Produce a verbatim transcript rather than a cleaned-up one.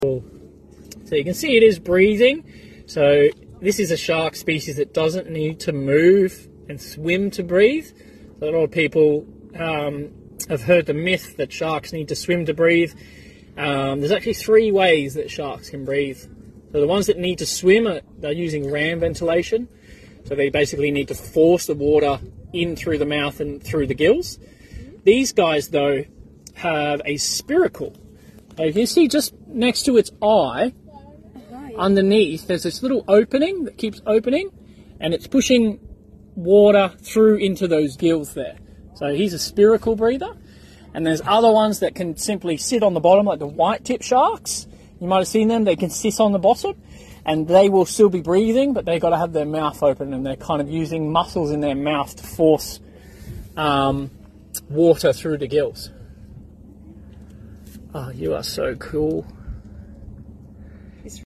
So you can see it is breathing. So this is a shark species that doesn't need to move and swim to breathe. So a lot of people um, have heard the myth that sharks need to swim to breathe. Um, there's actually three ways that sharks can breathe. So the ones that need to swim, are, they're using ram ventilation. So they basically need to force the water in through the mouth and through the gills. These guys, though, have a spiracle. So you can see just next to its eye, underneath, there's this little opening that keeps opening, and it's pushing water through into those gills there. So he's a spiracle breather. And there's other ones that can simply sit on the bottom, like the white-tip sharks. You might have seen them. They can sit on the bottom, and they will still be breathing, but they've got to have their mouth open, and they're kind of using muscles in their mouth to force um, water through the gills. Oh, you are so cool.